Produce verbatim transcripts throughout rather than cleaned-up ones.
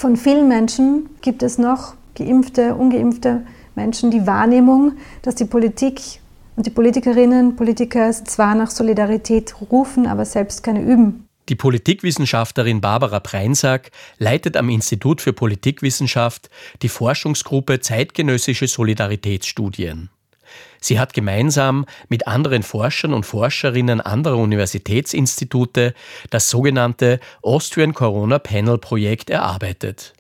Von vielen Menschen gibt es noch, geimpfte, ungeimpfte Menschen, die Wahrnehmung, dass die Politik und die Politikerinnen, Politiker zwar nach Solidarität rufen, aber selbst keine üben. Die Politikwissenschaftlerin Barbara Preinsack leitet am Institut für Politikwissenschaft die Forschungsgruppe Zeitgenössische Solidaritätsstudien. Sie hat gemeinsam mit anderen Forschern und Forscherinnen anderer Universitätsinstitute das sogenannte Austrian Corona Panel Projekt erarbeitet.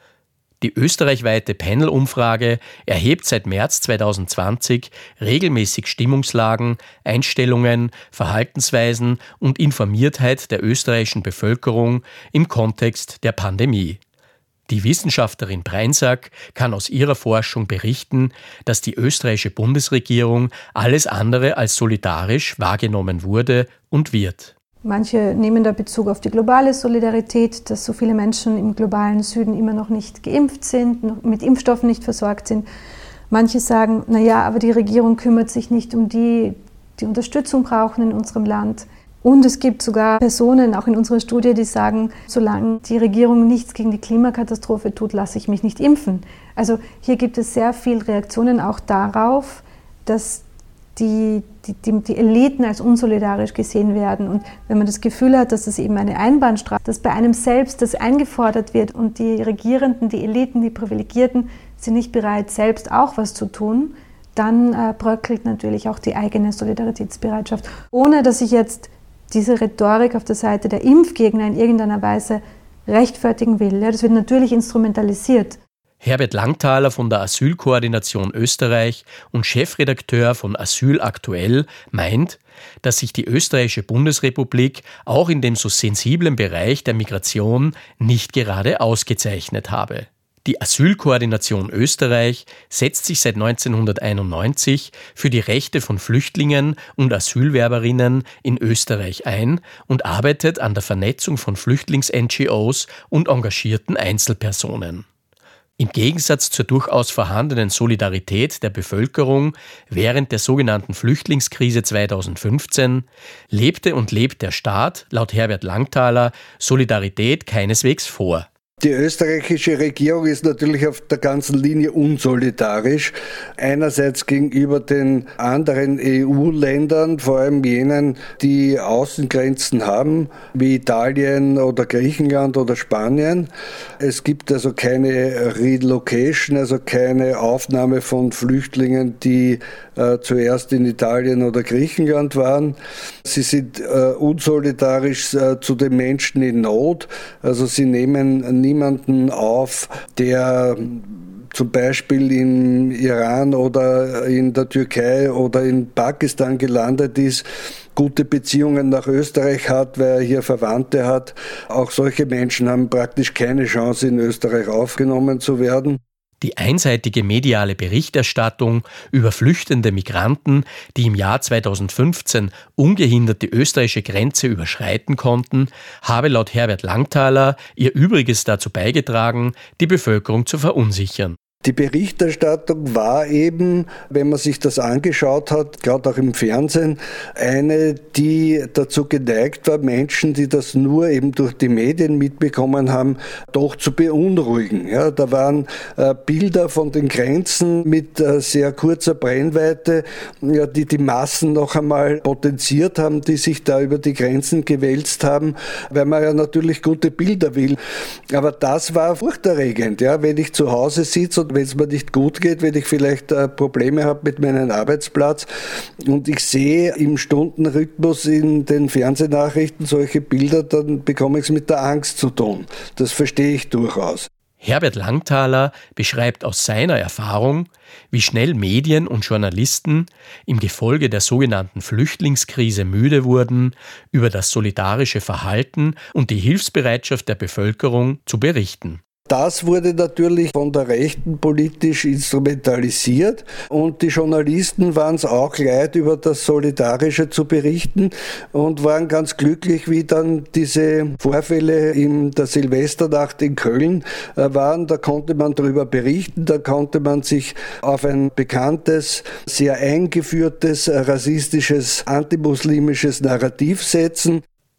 Die österreichweite Panel-Umfrage erhebt seit März zweitausendzwanzig regelmäßig Stimmungslagen, Einstellungen, Verhaltensweisen und Informiertheit der österreichischen Bevölkerung im Kontext der Pandemie. Die Wissenschaftlerin Preinsack kann aus ihrer Forschung berichten, dass die österreichische Bundesregierung alles andere als solidarisch wahrgenommen wurde und wird. Manche nehmen da Bezug auf die globale Solidarität, dass so viele Menschen im globalen Süden immer noch nicht geimpft sind, mit Impfstoffen nicht versorgt sind. Manche sagen, naja, aber die Regierung kümmert sich nicht um die, die Unterstützung brauchen in unserem Land. Und es gibt sogar Personen, auch in unserer Studie, die sagen, solange die Regierung nichts gegen die Klimakatastrophe tut, lasse ich mich nicht impfen. Also hier gibt es sehr viele Reaktionen auch darauf, dass Die, die, die Eliten als unsolidarisch gesehen werden. Und wenn man das Gefühl hat, dass es eben eine Einbahnstraße ist, dass bei einem selbst das eingefordert wird und die Regierenden, die Eliten, die Privilegierten sind nicht bereit, selbst auch was zu tun, dann äh, bröckelt natürlich auch die eigene Solidaritätsbereitschaft. Ohne dass ich jetzt diese Rhetorik auf der Seite der Impfgegner in irgendeiner Weise rechtfertigen will. Ja, das wird natürlich instrumentalisiert. Herbert Langthaler von der Asylkoordination Österreich und Chefredakteur von Asyl aktuell meint, dass sich die österreichische Bundesrepublik auch in dem so sensiblen Bereich der Migration nicht gerade ausgezeichnet habe. Die Asylkoordination Österreich setzt sich seit neunzehnhunderteinundneunzig für die Rechte von Flüchtlingen und Asylwerberinnen in Österreich ein und arbeitet an der Vernetzung von Flüchtlings-N G Os und engagierten Einzelpersonen. Im Gegensatz zur durchaus vorhandenen Solidarität der Bevölkerung während der sogenannten Flüchtlingskrise zweitausendfünfzehn lebte und lebt der Staat, laut Herbert Langthaler, Solidarität keineswegs vor. Die österreichische Regierung ist natürlich auf der ganzen Linie unsolidarisch. Einerseits gegenüber den anderen E U-Ländern, vor allem jenen, die Außengrenzen haben, wie Italien oder Griechenland oder Spanien. Es gibt also keine Relocation, also keine Aufnahme von Flüchtlingen, die äh, zuerst in Italien oder Griechenland waren. Sie sind äh, unsolidarisch äh, zu den Menschen in Not. Also sie nehmen niemanden auf, der zum Beispiel im Iran oder in der Türkei oder in Pakistan gelandet ist, gute Beziehungen nach Österreich hat, weil er hier Verwandte hat. Auch solche Menschen haben praktisch keine Chance, in Österreich aufgenommen zu werden. Die einseitige mediale Berichterstattung über flüchtende Migranten, die im Jahr zweitausendfünfzehn ungehindert die österreichische Grenze überschreiten konnten, habe laut Herbert Langthaler ihr Übriges dazu beigetragen, die Bevölkerung zu verunsichern. Die Berichterstattung war eben, wenn man sich das angeschaut hat, gerade auch im Fernsehen, eine, die dazu geneigt war, Menschen, die das nur eben durch die Medien mitbekommen haben, doch zu beunruhigen. Ja, da waren äh, Bilder von den Grenzen mit äh, sehr kurzer Brennweite, ja, die die Massen noch einmal potenziert haben, die sich da über die Grenzen gewälzt haben, weil man ja natürlich gute Bilder will. Aber das war furchterregend, ja, wenn ich zu Hause sitze und wenn es mir nicht gut geht, wenn ich vielleicht äh, Probleme habe mit meinem Arbeitsplatz und ich sehe im Stundenrhythmus in den Fernsehnachrichten solche Bilder, dann bekomme ich es mit der Angst zu tun. Das verstehe ich durchaus. Herbert Langthaler beschreibt aus seiner Erfahrung, wie schnell Medien und Journalisten im Gefolge der sogenannten Flüchtlingskrise müde wurden, über das solidarische Verhalten und die Hilfsbereitschaft der Bevölkerung zu berichten. Das wurde natürlich von der Rechten politisch instrumentalisiert und die Journalisten waren es auch leid, über das Solidarische zu berichten und waren ganz glücklich, wie dann diese Vorfälle in der Silvesternacht in Köln waren. Da konnte man darüber berichten, da konnte man sich auf ein bekanntes, sehr eingeführtes, rassistisches, antimuslimisches Narrativ setzen.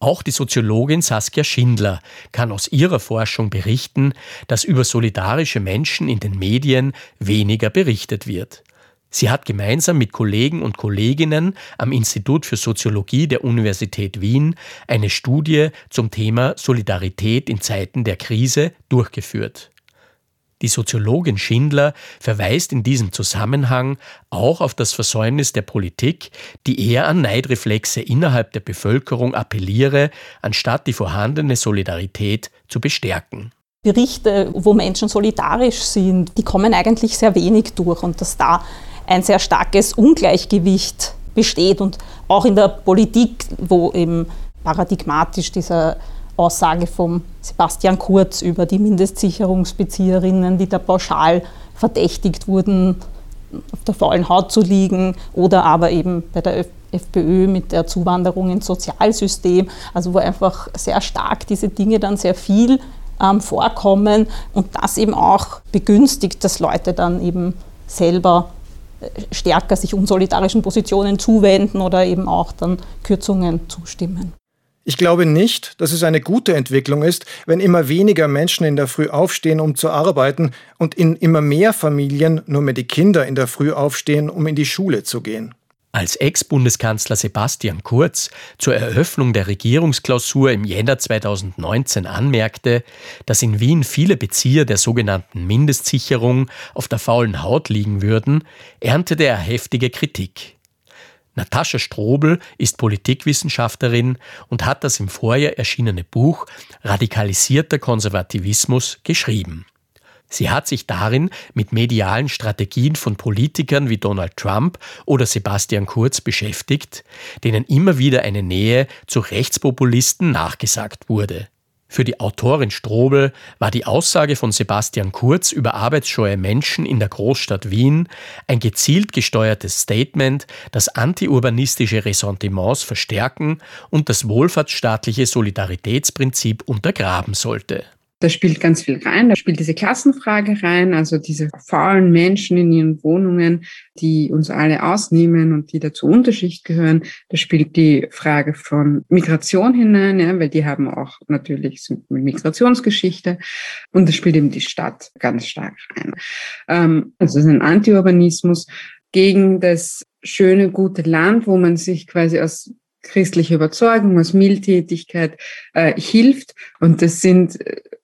Auch die Soziologin Saskia Schindler kann aus ihrer Forschung berichten, dass über solidarische Menschen in den Medien weniger berichtet wird. Sie hat gemeinsam mit Kollegen und Kolleginnen am Institut für Soziologie der Universität Wien eine Studie zum Thema Solidarität in Zeiten der Krise durchgeführt. Die Soziologin Schindler verweist in diesem Zusammenhang auch auf das Versäumnis der Politik, die eher an Neidreflexe innerhalb der Bevölkerung appelliere, anstatt die vorhandene Solidarität zu bestärken. Berichte, wo Menschen solidarisch sind, die kommen eigentlich sehr wenig durch und dass da ein sehr starkes Ungleichgewicht besteht und auch in der Politik, wo eben paradigmatisch dieser Aussage von Sebastian Kurz über die Mindestsicherungsbezieherinnen, die da pauschal verdächtigt wurden, auf der faulen Haut zu liegen, oder aber eben bei der FPÖ mit der Zuwanderung ins Sozialsystem, also wo einfach sehr stark diese Dinge dann sehr viel ähm, vorkommen und das eben auch begünstigt, dass Leute dann eben selber stärker sich unsolidarischen Positionen zuwenden oder eben auch dann Kürzungen zustimmen. Ich glaube nicht, dass es eine gute Entwicklung ist, wenn immer weniger Menschen in der Früh aufstehen, um zu arbeiten, und in immer mehr Familien nur mehr die Kinder in der Früh aufstehen, um in die Schule zu gehen. Als Ex-Bundeskanzler Sebastian Kurz zur Eröffnung der Regierungsklausur im Jänner zweitausendneunzehn anmerkte, dass in Wien viele Bezieher der sogenannten Mindestsicherung auf der faulen Haut liegen würden, erntete er heftige Kritik. Natascha Strobl ist Politikwissenschaftlerin und hat das im Vorjahr erschienene Buch Radikalisierter Konservativismus geschrieben. Sie hat sich darin mit medialen Strategien von Politikern wie Donald Trump oder Sebastian Kurz beschäftigt, denen immer wieder eine Nähe zu Rechtspopulisten nachgesagt wurde. Für die Autorin Strobl war die Aussage von Sebastian Kurz über arbeitsscheue Menschen in der Großstadt Wien ein gezielt gesteuertes Statement, das antiurbanistische Ressentiments verstärken und das wohlfahrtsstaatliche Solidaritätsprinzip untergraben sollte. Da spielt ganz viel rein, da spielt diese Klassenfrage rein, also diese faulen Menschen in ihren Wohnungen, die uns alle ausnehmen und die da zur Unterschicht gehören. Da spielt die Frage von Migration hinein, ja, weil die haben auch natürlich sind mit Migrationsgeschichte, und da spielt eben die Stadt ganz stark rein. Ähm, also es ist ein Antiurbanismus gegen das schöne, gute Land, wo man sich quasi aus christlicher Überzeugung, aus Mildtätigkeit äh, hilft, und das sind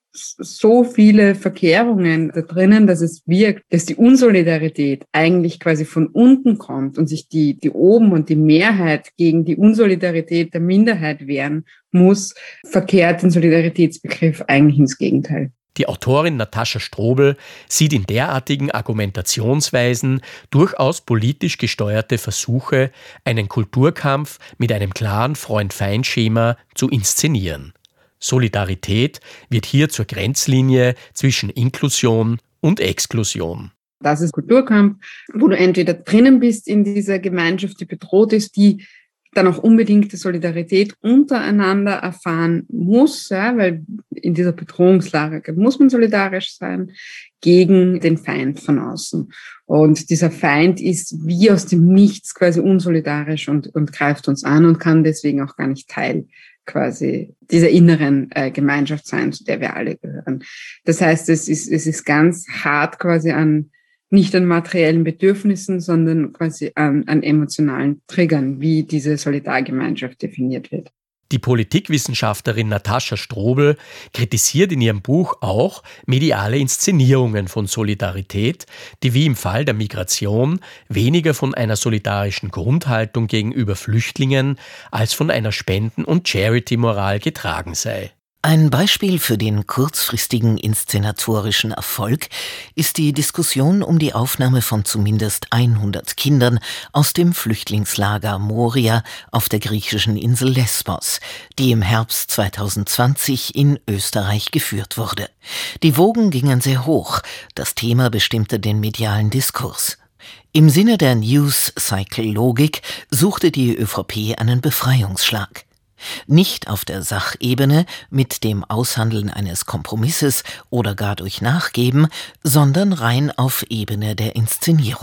so viele Verkehrungen da drinnen, dass es wirkt, dass die Unsolidarität eigentlich quasi von unten kommt und sich die, die oben und die Mehrheit gegen die Unsolidarität der Minderheit wehren muss, verkehrt den Solidaritätsbegriff eigentlich ins Gegenteil. Die Autorin Natascha Strobl sieht in derartigen Argumentationsweisen durchaus politisch gesteuerte Versuche, einen Kulturkampf mit einem klaren Freund-Feind-Schema zu inszenieren. Solidarität wird hier zur Grenzlinie zwischen Inklusion und Exklusion. Das ist Kulturkampf, wo du entweder drinnen bist in dieser Gemeinschaft, die bedroht ist, die dann auch unbedingt die Solidarität untereinander erfahren muss, ja, weil in dieser Bedrohungslage muss man solidarisch sein gegen den Feind von außen. Und dieser Feind ist wie aus dem Nichts quasi unsolidarisch und, und greift uns an und kann deswegen auch gar nicht Teil quasi dieser inneren äh, Gemeinschaft sein, zu der wir alle gehören. Das heißt, es ist, es ist ganz hart quasi an, nicht an materiellen Bedürfnissen, sondern quasi an, an emotionalen Triggern, wie diese Solidargemeinschaft definiert wird. Die Politikwissenschaftlerin Natascha Strobl kritisiert in ihrem Buch auch mediale Inszenierungen von Solidarität, die wie im Fall der Migration weniger von einer solidarischen Grundhaltung gegenüber Flüchtlingen als von einer Spenden- und Charity-Moral getragen sei. Ein Beispiel für den kurzfristigen inszenatorischen Erfolg ist die Diskussion um die Aufnahme von zumindest hundert Kindern aus dem Flüchtlingslager Moria auf der griechischen Insel Lesbos, die im Herbst zweitausendzwanzig in Österreich geführt wurde. Die Wogen gingen sehr hoch, das Thema bestimmte den medialen Diskurs. Im Sinne der News-Cycle-Logik suchte die ÖVP einen Befreiungsschlag. Nicht auf der Sachebene mit dem Aushandeln eines Kompromisses oder gar durch Nachgeben, sondern rein auf Ebene der Inszenierung.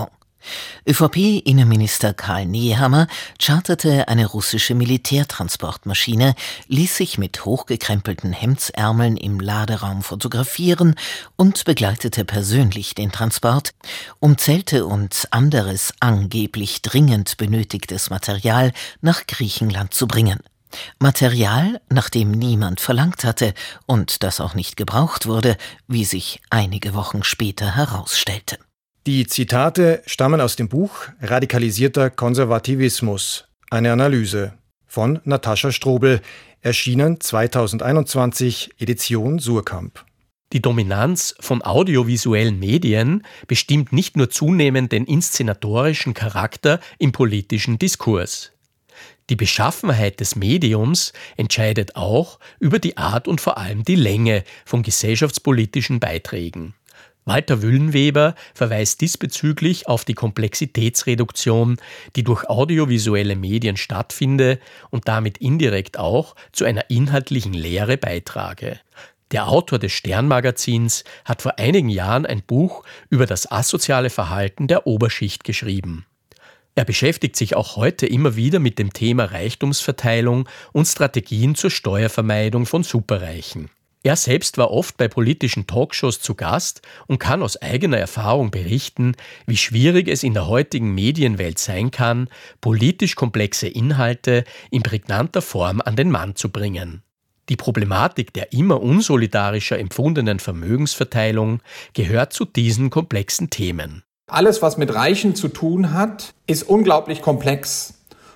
ÖVP-Innenminister Karl Nehammer charterte eine russische Militärtransportmaschine, ließ sich mit hochgekrempelten Hemdsärmeln im Laderaum fotografieren und begleitete persönlich den Transport, um Zelte und anderes angeblich dringend benötigtes Material nach Griechenland zu bringen. Material, nach dem niemand verlangt hatte und das auch nicht gebraucht wurde, wie sich einige Wochen später herausstellte. Die Zitate stammen aus dem Buch Radikalisierter Konservativismus, eine Analyse von Natascha Strobel, erschienen zweitausendeinundzwanzig, Edition Suhrkamp. Die Dominanz von audiovisuellen Medien bestimmt nicht nur zunehmend den inszenatorischen Charakter im politischen Diskurs. Die Beschaffenheit des Mediums entscheidet auch über die Art und vor allem die Länge von gesellschaftspolitischen Beiträgen. Walter Wüllenweber verweist diesbezüglich auf die Komplexitätsreduktion, die durch audiovisuelle Medien stattfinde und damit indirekt auch zu einer inhaltlichen Leere beitrage. Der Autor des Stern-Magazins hat vor einigen Jahren ein Buch über das asoziale Verhalten der Oberschicht geschrieben. Er beschäftigt sich auch heute immer wieder mit dem Thema Reichtumsverteilung und Strategien zur Steuervermeidung von Superreichen. Er selbst war oft bei politischen Talkshows zu Gast und kann aus eigener Erfahrung berichten, wie schwierig es in der heutigen Medienwelt sein kann, politisch komplexe Inhalte in prägnanter Form an den Mann zu bringen. Die Problematik der immer unsolidarischer empfundenen Vermögensverteilung gehört zu diesen komplexen Themen. Alles, was mit Reichen zu tun hat, ist unglaublich komplex.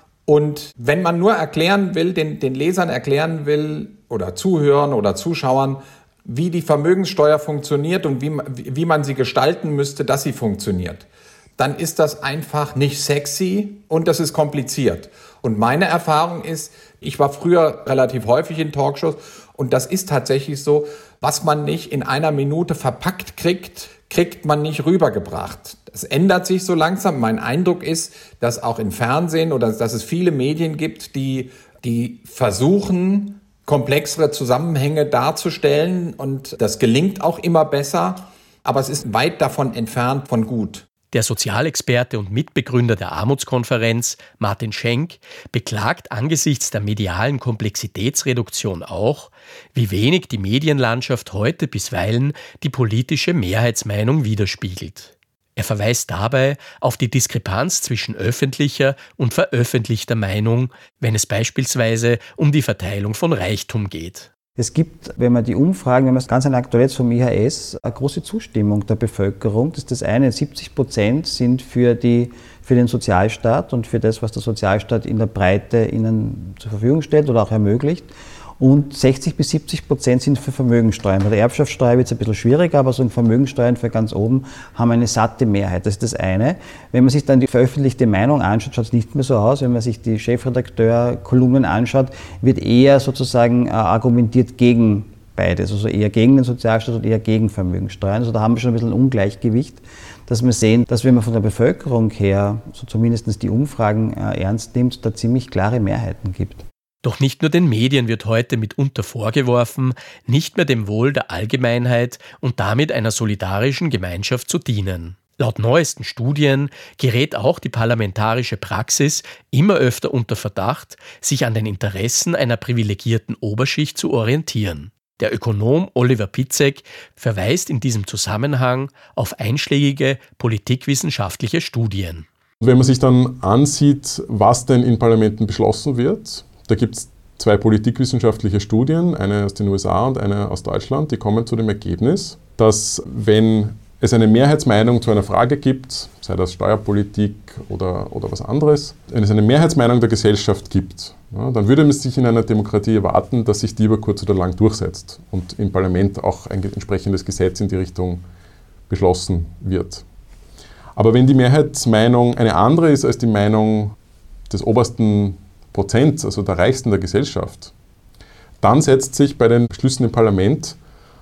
Und wenn man nur erklären will, den, den Lesern erklären will oder Zuhörern oder Zuschauern, wie die Vermögenssteuer funktioniert und wie, wie man sie gestalten müsste, dass sie funktioniert, dann ist das einfach nicht sexy und das ist kompliziert. Und meine Erfahrung ist, ich war früher relativ häufig in Talkshows und das ist tatsächlich so, was man nicht in einer Minute verpackt kriegt, kriegt man nicht rübergebracht. Es ändert sich so langsam. Mein Eindruck ist, dass auch im Fernsehen oder dass es viele Medien gibt, die, die versuchen, komplexere Zusammenhänge darzustellen und das gelingt auch immer besser, aber es ist weit davon entfernt von gut. Der Sozialexperte und Mitbegründer der Armutskonferenz, Martin Schenk, beklagt angesichts der medialen Komplexitätsreduktion auch, wie wenig die Medienlandschaft heute bisweilen die politische Mehrheitsmeinung widerspiegelt. Er verweist dabei auf die Diskrepanz zwischen öffentlicher und veröffentlichter Meinung, wenn es beispielsweise um die Verteilung von Reichtum geht. Es gibt, wenn man die Umfragen, wenn man es ganz aktuell vom I H S, eine große Zustimmung der Bevölkerung. Das ist das eine, siebzig Prozent sind für, die, für den Sozialstaat und für das, was der Sozialstaat in der Breite ihnen zur Verfügung stellt oder auch ermöglicht. Und sechzig bis siebzig Prozent sind für Vermögensteuern. Bei der Erbschaftssteuer wird es ein bisschen schwieriger, aber so Vermögensteuern für ganz oben haben eine satte Mehrheit. Das ist das eine. Wenn man sich dann die veröffentlichte Meinung anschaut, schaut es nicht mehr so aus. Wenn man sich die Chefredakteur-Kolumnen anschaut, wird eher sozusagen äh, argumentiert gegen beides. Also eher gegen den Sozialstaat und eher gegen Vermögensteuern. Also da haben wir schon ein bisschen ein Ungleichgewicht, dass wir sehen, dass wenn man von der Bevölkerung her, so zumindest die Umfragen äh, ernst nimmt, da ziemlich klare Mehrheiten gibt. Doch nicht nur den Medien wird heute mitunter vorgeworfen, nicht mehr dem Wohl der Allgemeinheit und damit einer solidarischen Gemeinschaft zu dienen. Laut neuesten Studien gerät auch die parlamentarische Praxis immer öfter unter Verdacht, sich an den Interessen einer privilegierten Oberschicht zu orientieren. Der Ökonom Oliver Pitzek verweist in diesem Zusammenhang auf einschlägige politikwissenschaftliche Studien. Wenn man sich dann ansieht, was denn in Parlamenten beschlossen wird, da gibt es zwei politikwissenschaftliche Studien, eine aus den U S A und eine aus Deutschland, die kommen zu dem Ergebnis, dass wenn es eine Mehrheitsmeinung zu einer Frage gibt, sei das Steuerpolitik oder, oder was anderes, wenn es eine Mehrheitsmeinung der Gesellschaft gibt, ja, dann würde man sich in einer Demokratie erwarten, dass sich die über kurz oder lang durchsetzt und im Parlament auch ein entsprechendes Gesetz in die Richtung beschlossen wird. Aber wenn die Mehrheitsmeinung eine andere ist als die Meinung des obersten Prozent, also der Reichsten der Gesellschaft, dann setzt sich bei den Beschlüssen im Parlament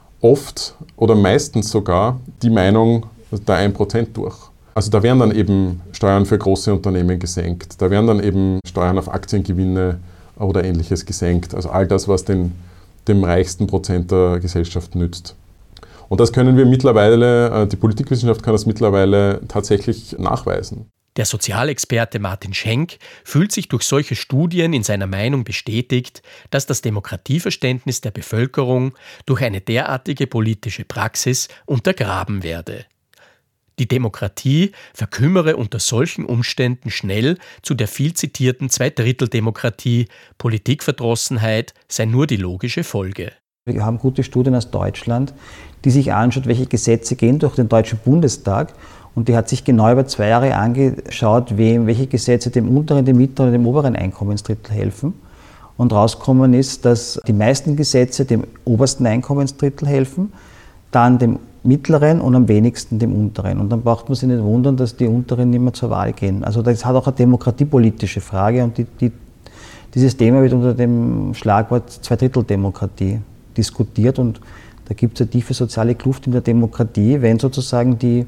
oft oder meistens sogar die Meinung der ein Prozent durch. Also da werden dann eben Steuern für große Unternehmen gesenkt, da werden dann eben Steuern auf Aktiengewinne oder Ähnliches gesenkt. Also all das, was den, dem reichsten Prozent der Gesellschaft nützt. Und das können wir mittlerweile, die Politikwissenschaft kann das mittlerweile tatsächlich nachweisen. Der Sozialexperte Martin Schenk fühlt sich durch solche Studien in seiner Meinung bestätigt, dass das Demokratieverständnis der Bevölkerung durch eine derartige politische Praxis untergraben werde. Die Demokratie verkümmere unter solchen Umständen schnell zu der viel zitierten Zweidritteldemokratie, Politikverdrossenheit sei nur die logische Folge. Wir haben gute Studien aus Deutschland, die sich anschaut, welche Gesetze gehen durch den Deutschen Bundestag. Und die hat sich genau über zwei Jahre angeschaut, wem, welche Gesetze dem unteren, dem mittleren und dem oberen Einkommensdrittel helfen. Und rausgekommen ist, dass die meisten Gesetze dem obersten Einkommensdrittel helfen, dann dem mittleren und am wenigsten dem unteren. Und dann braucht man sich nicht wundern, dass die unteren nicht mehr zur Wahl gehen. Also das hat auch eine demokratiepolitische Frage und die, die, dieses Thema wird unter dem Schlagwort Zweidritteldemokratie diskutiert. Und da gibt es eine tiefe soziale Kluft in der Demokratie, wenn sozusagen die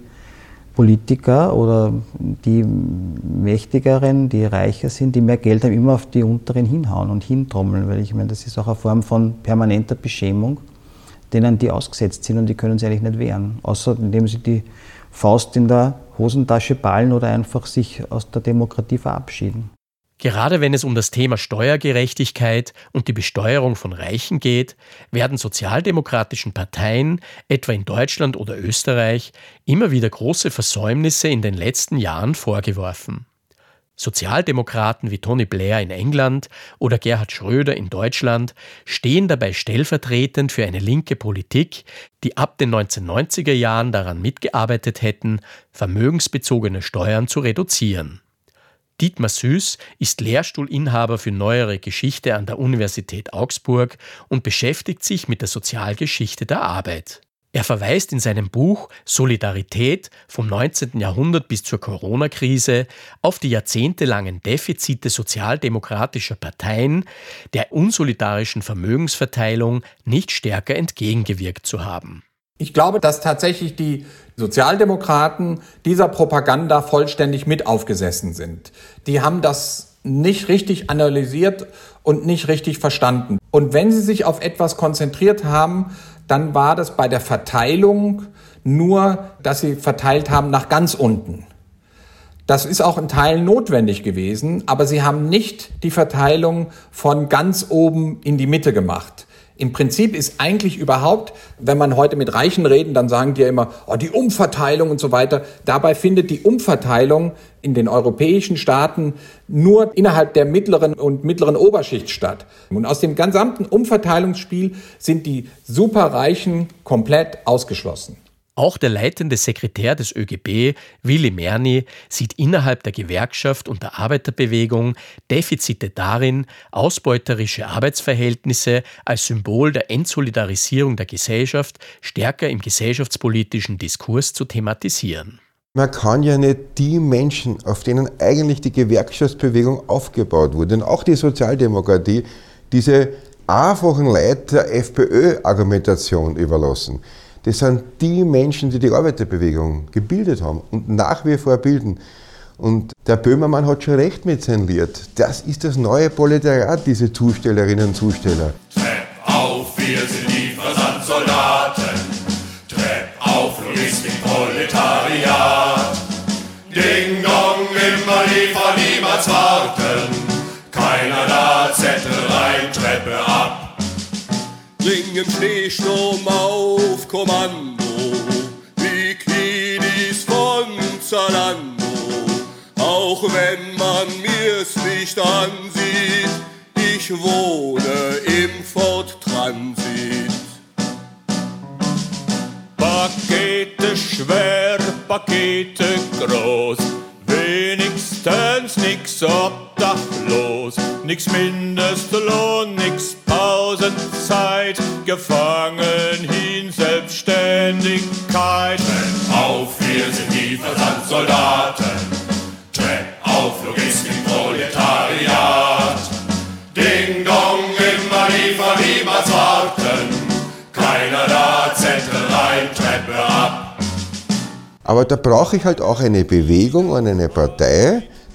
Politiker oder die Mächtigeren, die reicher sind, die mehr Geld haben, immer auf die Unteren hinhauen und hintrommeln, weil ich meine, das ist auch eine Form von permanenter Beschämung, denen die ausgesetzt sind und die können sich eigentlich nicht wehren, außer indem sie die Faust in der Hosentasche ballen oder einfach sich aus der Demokratie verabschieden. Gerade wenn es um das Thema Steuergerechtigkeit und die Besteuerung von Reichen geht, werden sozialdemokratischen Parteien, etwa in Deutschland oder Österreich, immer wieder große Versäumnisse in den letzten Jahren vorgeworfen. Sozialdemokraten wie Tony Blair in England oder Gerhard Schröder in Deutschland stehen dabei stellvertretend für eine linke Politik, die ab den neunzehnhundertneunziger Jahren daran mitgearbeitet hätten, vermögensbezogene Steuern zu reduzieren. Dietmar Süß ist Lehrstuhlinhaber für Neuere Geschichte an der Universität Augsburg und beschäftigt sich mit der Sozialgeschichte der Arbeit. Er verweist in seinem Buch Solidarität vom neunzehnten Jahrhundert bis zur Corona-Krise auf die jahrzehntelangen Defizite sozialdemokratischer Parteien, der unsolidarischen Vermögensverteilung nicht stärker entgegengewirkt zu haben. Ich glaube, dass tatsächlich die Sozialdemokraten dieser Propaganda vollständig mit aufgesessen sind. Die haben das nicht richtig analysiert und nicht richtig verstanden. Und wenn sie sich auf etwas konzentriert haben, dann war das bei der Verteilung nur, dass sie verteilt haben nach ganz unten. Das ist auch in Teilen notwendig gewesen, aber sie haben nicht die Verteilung von ganz oben in die Mitte gemacht. Im Prinzip ist eigentlich überhaupt, wenn man heute mit Reichen reden, dann sagen die ja immer, oh, die Umverteilung und so weiter. Dabei findet die Umverteilung in den europäischen Staaten nur innerhalb der mittleren und mittleren Oberschicht statt. Und aus dem gesamten Umverteilungsspiel sind die Superreichen komplett ausgeschlossen. Auch der leitende Sekretär des ÖGB, Willy Merni, sieht innerhalb der Gewerkschaft und der Arbeiterbewegung Defizite darin, ausbeuterische Arbeitsverhältnisse als Symbol der Entsolidarisierung der Gesellschaft stärker im gesellschaftspolitischen Diskurs zu thematisieren. Man kann ja nicht die Menschen, auf denen eigentlich die Gewerkschaftsbewegung aufgebaut wurde, und auch die Sozialdemokratie, diese einfachen Leute der FPÖ-Argumentation überlassen. Das sind die Menschen, die die Arbeiterbewegung gebildet haben und nach wie vor bilden. Und der Böhmermann hat schon recht mit seinem Lied. Das ist das neue Proletariat, diese Zustellerinnen und Zusteller. Trepp auf, wir sind die Versandsoldaten. Trepp auf, Logistikproletariat. Ding dong, immer liefern, niemals warten. Keiner da, Zettel rein, Treppe ab. Bringen Schneesturm auf Kommando, die Kiddies von Zalando. Auch wenn man mir's nicht ansieht, ich wohne im Ford Transit. Pakete schwer, Pakete groß, wenigstens nix obdachlos, nix Mindestlohn, nix Pausenzeit, gefangen hin Selbstständigkeit. Trepp auf, wir sind die Versandsoldaten. Trepp auf, Logistikproletariat. Ding dong, immer liefern, niemals warten. Keiner da, Zettel rein, Treppe ab. Aber da brauche ich halt auch eine Bewegung und eine Partei,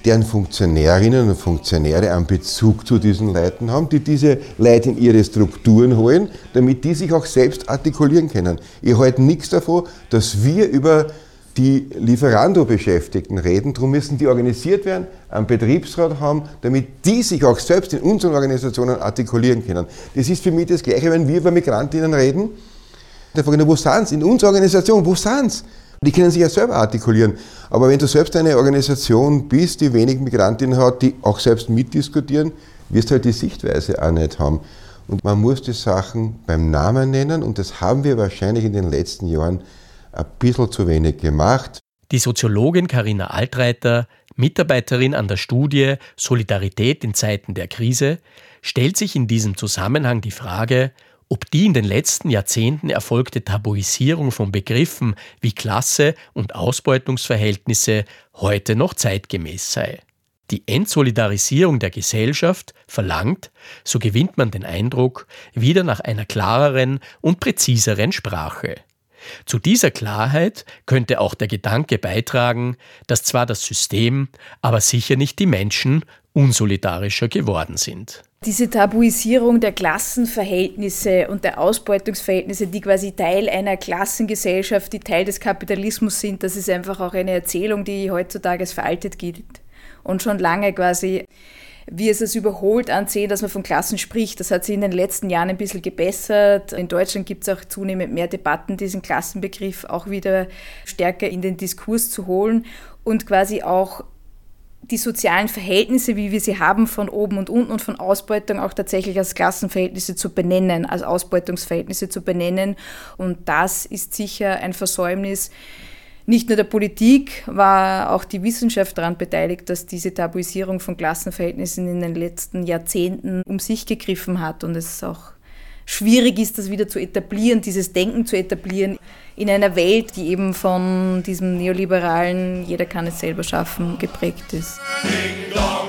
deren Funktionärinnen und Funktionäre einen Bezug zu diesen Leuten haben, die diese Leute in ihre Strukturen holen, damit die sich auch selbst artikulieren können. Ich halte nichts davon, dass wir über die Lieferando-Beschäftigten reden, darum müssen die organisiert werden, einen Betriebsrat haben, damit die sich auch selbst in unseren Organisationen artikulieren können. Das ist für mich das Gleiche, wenn wir über Migrantinnen reden. Da frage ich, wo sind sie? In unserer Organisation, wo sind sie? Die können sich ja selber artikulieren. Aber wenn du selbst eine Organisation bist, die wenig Migrantinnen hat, die auch selbst mitdiskutieren, wirst du halt die Sichtweise auch nicht haben. Und man muss die Sachen beim Namen nennen und das haben wir wahrscheinlich in den letzten Jahren ein bisschen zu wenig gemacht. Die Soziologin Carina Altreiter, Mitarbeiterin an der Studie Solidarität in Zeiten der Krise, stellt sich in diesem Zusammenhang die Frage, ob die in den letzten Jahrzehnten erfolgte Tabuisierung von Begriffen wie Klasse und Ausbeutungsverhältnisse heute noch zeitgemäß sei. Die Entsolidarisierung der Gesellschaft verlangt, so gewinnt man den Eindruck, wieder nach einer klareren und präziseren Sprache. Zu dieser Klarheit könnte auch der Gedanke beitragen, dass zwar das System, aber sicher nicht die Menschen unsolidarischer geworden sind. Diese Tabuisierung der Klassenverhältnisse und der Ausbeutungsverhältnisse, die quasi Teil einer Klassengesellschaft, die Teil des Kapitalismus sind, das ist einfach auch eine Erzählung, die heutzutage als veraltet gilt und schon lange quasi wir es als überholt ansehen, dass man von Klassen spricht. Das hat sich in den letzten Jahren ein bisschen gebessert. In Deutschland gibt es auch zunehmend mehr Debatten, diesen Klassenbegriff auch wieder stärker in den Diskurs zu holen und quasi auch die sozialen Verhältnisse, wie wir sie haben, von oben und unten und von Ausbeutung auch tatsächlich als Klassenverhältnisse zu benennen, als Ausbeutungsverhältnisse zu benennen. Und das ist sicher ein Versäumnis. Nicht nur der Politik, war auch die Wissenschaft daran beteiligt, dass diese Tabuisierung von Klassenverhältnissen in den letzten Jahrzehnten um sich gegriffen hat und es auch schwierig ist, das wieder zu etablieren, dieses Denken zu etablieren in einer Welt, die eben von diesem neoliberalen, jeder kann es selber schaffen, geprägt ist. Ding dong.